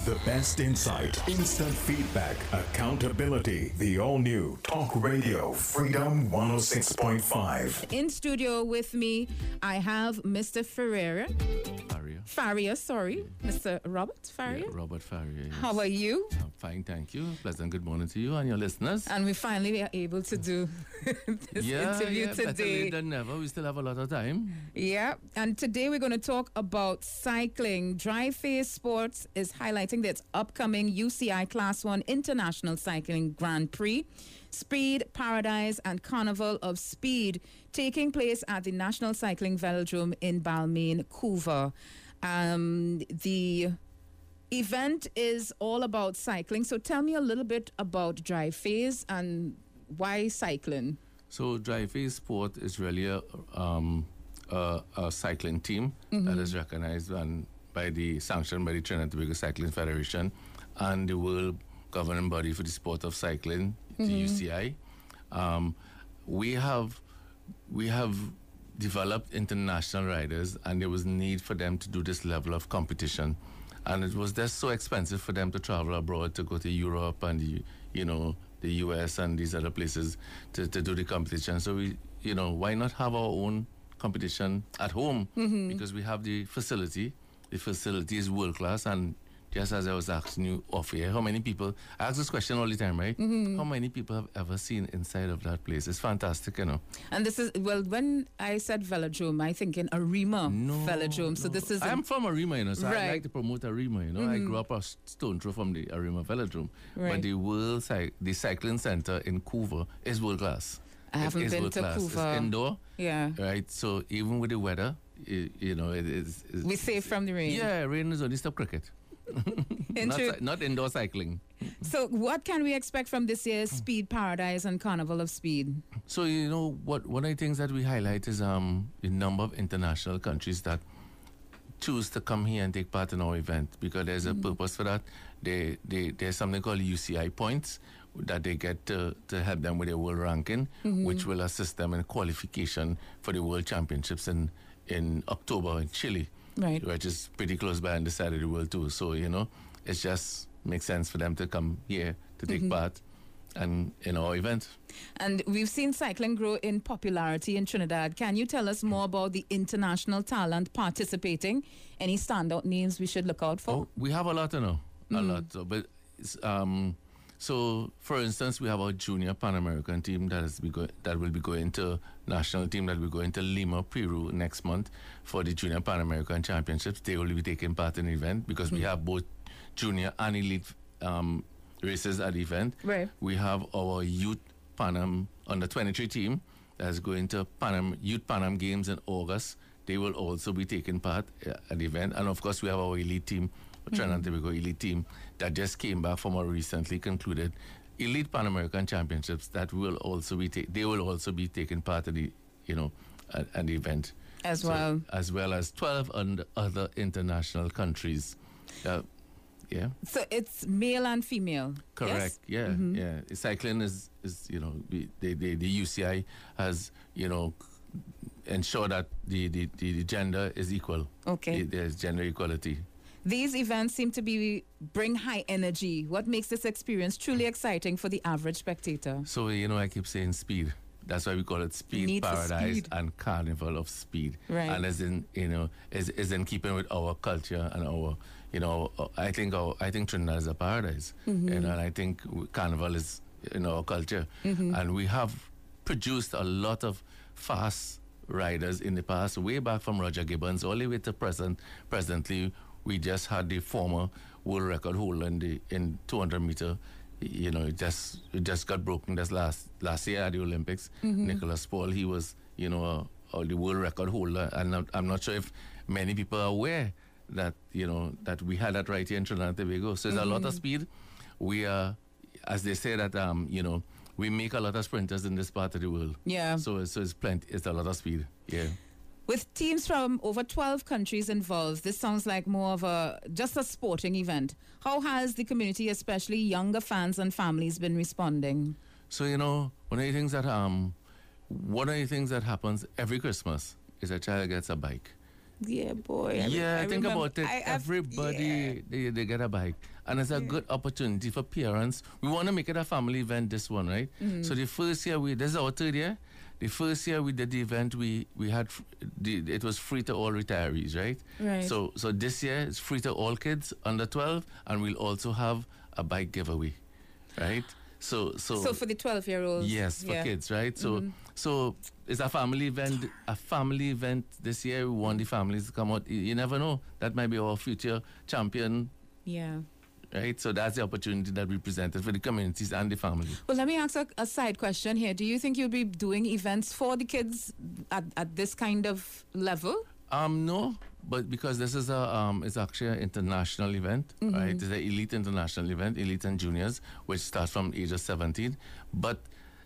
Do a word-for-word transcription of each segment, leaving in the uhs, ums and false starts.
The best insight, instant feedback, accountability. The all-new Talk Radio Freedom one oh six point five. In studio with me, I have Mister Ferreira. Faria. Faria, sorry. Mister Robert Faria. Yeah, Robert Faria. Yes. How are you? I'm fine, thank you. Pleasant good morning to you and your listeners. And we finally are able to do this yeah, interview yeah, today. Better late than never. We still have a lot of time. Yeah, and today we're going to talk about cycling. Dry Phase Sports is highlighting its upcoming U C I Class one International Cycling Grand Prix, Speed Paradise and Carnival of Speed, taking place at the National Cycling Velodrome in Balmain, Couva. Um, the event is all about cycling. So tell me a little bit about Dry Phase and why cycling. So Dry Phase Sport is really a, um, a, a cycling team mm-hmm. that is recognized and by the sanctioned by the Trinidad and Tobago Cycling Federation and the World Governing Body for the Sport of Cycling, mm-hmm. the U C I. Um, we have we have developed international riders, and there was need for them to do this level of competition, and it was just so expensive for them to travel abroad, to go to Europe and the, you know the U S and these other places to, to do the competition. So we, you know, why not have our own competition at home? Mm-hmm. Because we have the facility. The facility is world class, and just as I was asking you off here, how many people, I ask this question all the time, right? Mm-hmm. How many people have ever seen inside of that place? It's fantastic, you know. And this is, well, when I said velodrome, I think in Arima no, velodrome. So no. this is... I'm from Arima, you know, so right. I like to promote Arima, you know. Mm-hmm. I grew up a stone throw from the Arima velodrome. Right. But the world, the cycling center in Couva is world class. I haven't it been to class. Couva. It's indoor. Yeah. Right, so even with the weather, you, you know, it is... We're safe from the rain. Yeah, rain is only stop cricket. not, not indoor cycling. So what can we expect from this year's Speed Paradise and Carnival of Speed? So, you know, what one of the things that we highlight is um the number of international countries that choose to come here and take part in our event, because there's a mm-hmm. purpose for that. They, they, there's something called U C I points that they get to, to help them with their world ranking, mm-hmm. which will assist them in qualification for the World Championships in, in October in Chile. Right. Which is pretty close by on the side of the world too. So, you know, it just makes sense for them to come here to take mm-hmm. part and in our event. And we've seen cycling grow in popularity in Trinidad. Can you tell us more about the international talent participating? Any standout names we should look out for? Oh, we have a lot, you know, a mm-hmm. lot. So, but it's, um, so, for instance, we have our junior Pan American team that is be go- that will be going to national team that will be going to Lima, Peru next month for the junior Pan American Championships. They will be taking part in the event because mm-hmm. we have both junior and elite um, races at the event. Right. We have our youth Pan Am under twenty-three team that is going to Pan Am Youth Pan Am Games in August. They will also be taking part at the event, and of course we have our elite team. Trinidad and Tobago elite team that just came back from our recently concluded elite Pan American Championships that will also be ta- they will also be taking part in the you know at, at the event as so, well as well as twelve and other international countries. Uh, yeah. So it's male and female. Correct. Yes? Yeah. Mm-hmm. Yeah. Cycling is is you know the the, the, the U C I has you know ensure that the, the, the, the gender is equal. Okay. The, there's gender equality. These events seem to be bring high energy. What makes this experience truly exciting for the average spectator? So, you know, I keep saying speed. That's why we call it Speed Need Paradise speed. and Carnival of Speed. Right. And as in, you know, is is in keeping with our culture and our, you know, I think our, I think Trinidad is a paradise. Mm-hmm. You know, and I think Carnival is in our culture. Mm-hmm. And we have produced a lot of fast riders in the past, way back from Roger Gibbons all the way to present. Presently, we just had the former world record holder in the in two hundred meter. You know, it just it just got broken this last last year at the Olympics. Mm-hmm. Nicholas Paul, he was you know uh, the world record holder, and I'm, I'm not sure if many people are aware that you know that we had that right here in Trinidad and Tobago. So there's mm-hmm. a lot of speed. We are, as they say that um you know we make a lot of sprinters in this part of the world. Yeah. So so it's plenty. It's a lot of speed. Yeah. With teams from over twelve countries involved, this sounds like more of a just a sporting event. How has the community, especially younger fans and families, been responding? So, you know, one of the things that um, one of the things that happens every Christmas is a child gets a bike. Yeah, boy. I, yeah, I think remember, about it. I, Everybody, yeah. they, they get a bike. And it's a yeah. good opportunity for parents. We want to make it a family event, this one, right? Mm-hmm. So the first year, we this is our third year. The first year we did the event, we, we had, the, it was free to all retirees, right? Right. So, so this year, it's free to all kids under twelve, and we'll also have a bike giveaway, right? So, so, so for the twelve-year-olds. Yes, for yeah. kids, right? So, mm-hmm. so it's a family event. A family event this year. We want the families to come out. You, you never know. That might be our future champion. Yeah. Right. So that's the opportunity that we presented for the communities and the family. Well, let me ask a, a side question here. Do you think you'll be doing events for the kids at, at this kind of level? Um, no. But because this is a um, it's actually an international event, mm-hmm. right? It's an elite international event, elite and juniors, which starts from age of seventeen. But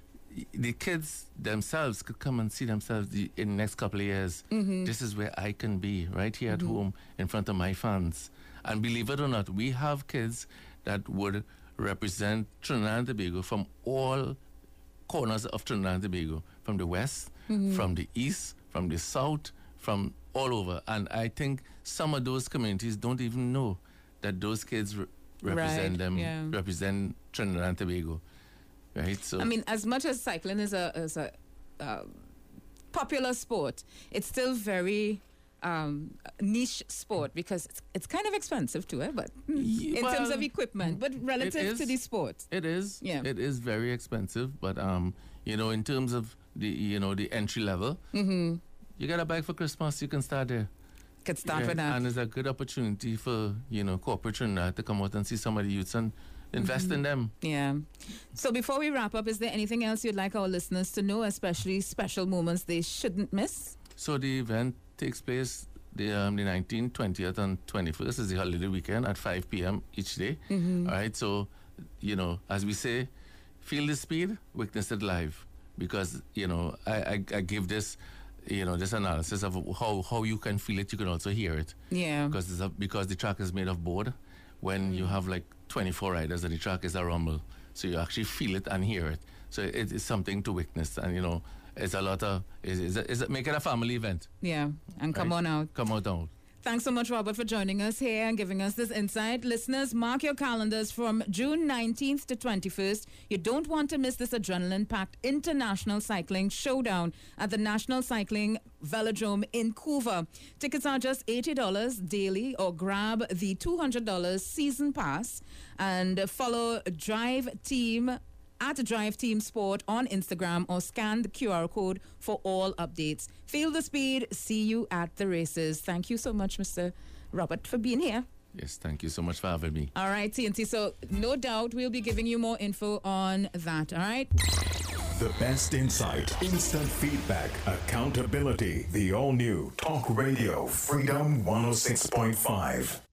the kids themselves could come and see themselves the, in the next couple of years. Mm-hmm. This is where I can be, right here at mm-hmm. home, in front of my fans. And believe it or not, we have kids that would represent Trinidad and Tobago from all corners of Trinidad and Tobago, from the west, mm-hmm. from the east, from the south, from all over. And I think some of those communities don't even know that those kids re- represent right, them, yeah. represent Trinidad and Tobago. Right? So I mean, as much as cycling is a, is a uh, popular sport, it's still very um, niche sport because it's, it's kind of expensive too, eh? But in well, terms of equipment, but relative to the sport. It is. Yeah. It is very expensive, but um, you know, in terms of the you know the entry level, mm-hmm. you got a bike for Christmas, you can start there. Could start yeah, with that. And it's a good opportunity for, you know, corporate Trinidad to come out and see some of the youths and invest mm-hmm. in them. Yeah. So before we wrap up, is there anything else you'd like our listeners to know, especially special moments they shouldn't miss? So the event takes place the, um, the nineteenth, twentieth, and twenty-first is the holiday weekend at five p.m. each day. Mm-hmm. All right. So, you know, as we say, feel the speed, witness it live. Because, you know, I, I, I give this, you know, this analysis of how, how you can feel it, you can also hear it. Yeah. Because, it's a, because the track is made of board. When mm. you have like twenty-four riders and the track is a rumble, so you actually feel it and hear it. So it is something to witness, and you know, it's a lot of, is is it, it, make it a family event. Yeah, and come right? on out. Come out out. Thanks so much, Robert, for joining us here and giving us this insight. Listeners, mark your calendars from June nineteenth to twenty-first. You don't want to miss this adrenaline-packed international cycling showdown at the National Cycling Velodrome in Couva. Tickets are just eighty dollars daily, or grab the two hundred dollars season pass and follow Drive Team at Drive Team Sport on Instagram, or scan the Q R code for all updates. Feel the speed. See you at the races. Thank you so much, Mister Robert, for being here. Yes, thank you so much for having me. All right, T N T. So no doubt we'll be giving you more info on that. All right. The best insight, instant feedback, accountability. The all-new Talk Radio Freedom one oh six point five.